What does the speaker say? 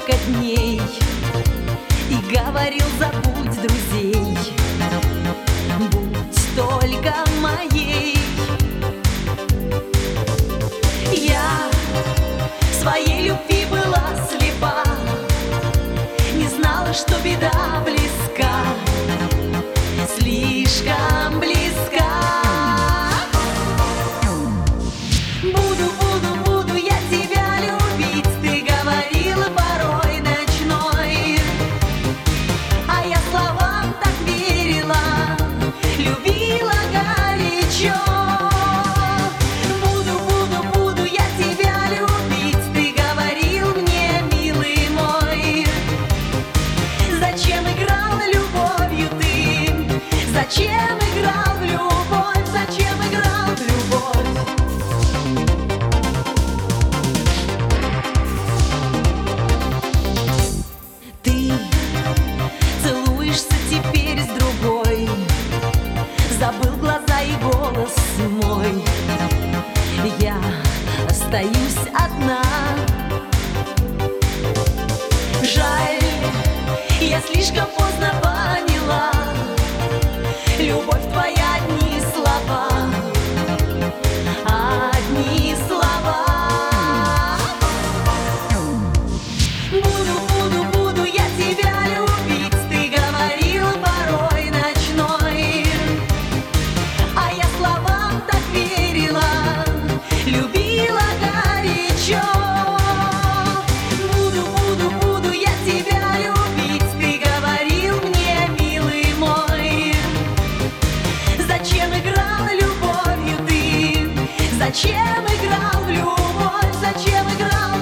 столько дней и говорил: забудь друзей, будь только моей. Я своей любви была слепа, не знала, что беда близка, слишком близка. Буду я тебя любить, ты говорила порой ночной, а я словам так верила, любила горячо. Буду я тебя любить, ты говорил мне, милый мой. Зачем играл любовью ты? Зачем играл в любовь? Зачем играл в любовь? Ты целуешься теперь с другой, забыл глаза и голос мой. Я остаюсь одна. Жаль, я слишком поздно поняла, любовь твоя одни слова, одни слова. Буду я тебя любить, ты говорил порой ночной, а я словам так верила, любила горячо. Буду я тебя любить, ты говорил мне, милый мой. Зачем играл любовью ты? Зачем играл в любовь? Зачем играл